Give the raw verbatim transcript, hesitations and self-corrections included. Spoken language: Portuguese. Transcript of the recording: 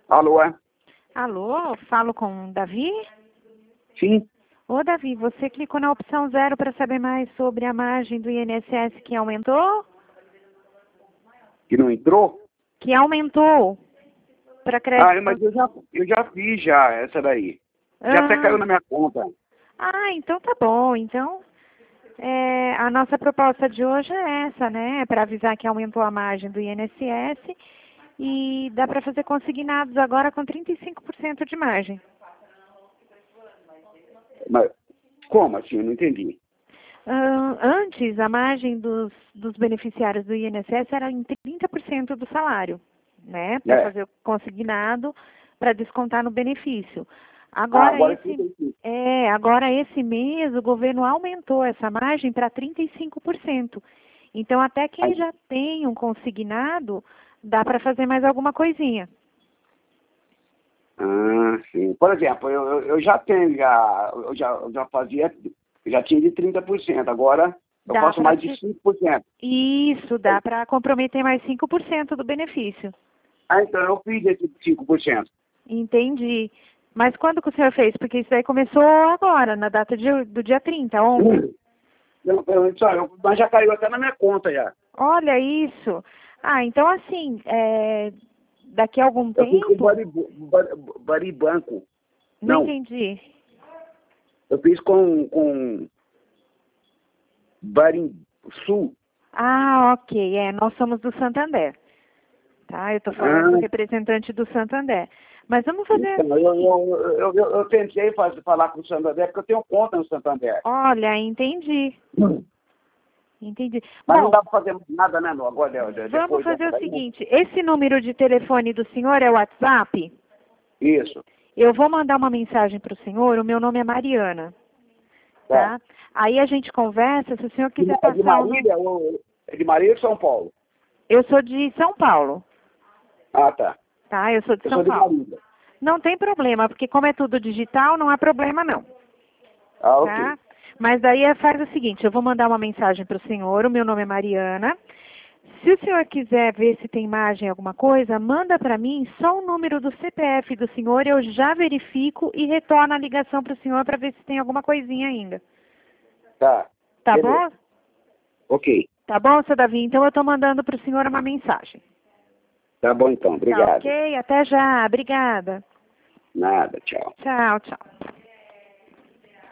Alô, é? Alô, falo com o Davi? Sim. Ô, Davi, você clicou na opção zero para saber mais sobre a margem do I N S S que aumentou? Que não entrou? Que aumentou para crédito. Ah, mas eu já, eu já fiz já essa daí. Já até caiu Ah, na minha conta. ah, então tá bom. Então, é, a nossa proposta de hoje é essa, né? É para avisar que aumentou a margem do I N S S e dá para fazer consignados agora com trinta e cinco por cento de margem. Mas como assim? Eu não entendi. Ah, antes, a margem dos, dos beneficiários do I N S S era em trinta por cento do salário, né? Para É. fazer o consignado, para descontar no benefício. Ah, Agora agora é esse, trinta e cinco. é, agora esse mês o governo aumentou essa margem para trinta e cinco por cento. Então, até quem Aí- já tem um consignado, dá para fazer mais alguma coisinha. Ah, sim. Por exemplo, eu, eu, eu já tenho, já, eu já, eu já fazia, eu já tinha de trinta por cento. Agora eu Dá faço para mais de cinco por cento. Isso, dá para comprometer mais cinco por cento do benefício. Ah, então eu fiz esse cinco por cento. Entendi. Mas quando que o senhor fez? Porque isso aí começou agora, na data de- do dia trinta, ontem. Eu, eu, só, eu, mas já caiu até na minha conta já. Olha isso. Ah, então assim, é, daqui a algum Eu fiz com o tempo... Baribu- Bari- Baribanco. Não Não, entendi. eu fiz com, com Barimsul. Ah, ok. É, nós somos do Santander. Tá? Eu estou falando do Ah, representante do Santander. Mas vamos fazer então, eu, assim. eu, eu, eu, eu tentei fazer, falar com o Santander, porque eu tenho conta no Santander. Olha, entendi. Entendi. Mas não Bom, dá para fazer nada, né, no, agora, de- de- vamos depois fazer dessa o daí, né? seguinte. Esse número de telefone do senhor é o WhatsApp? Isso, Eu vou mandar uma mensagem para o senhor, o meu nome é Mariana, tá. tá? Aí a gente conversa, se o senhor De, quiser é de passar o número... Marília ou é de Marília ou São Paulo? Eu sou de São Paulo, Ah, tá. tá? Eu sou de Eu São sou de Paulo. Marília. Não tem problema, porque como é tudo digital, não há problema não, Ah, ok. tá? Mas daí é- faz o seguinte, eu vou mandar uma mensagem para o senhor, o meu nome é Mariana. Se o senhor quiser ver se tem imagem alguma coisa, manda para mim só o número do C P F do senhor, eu já verifico e retorno a ligação para o senhor para ver se tem alguma coisinha ainda. Tá. Tá Beleza. bom? Ok. Tá bom, seu Davi? Então eu estou mandando para o senhor uma mensagem. Tá bom então. Tá Obrigado. ok? Até já. Obrigada. Nada. Tchau. Tchau, tchau.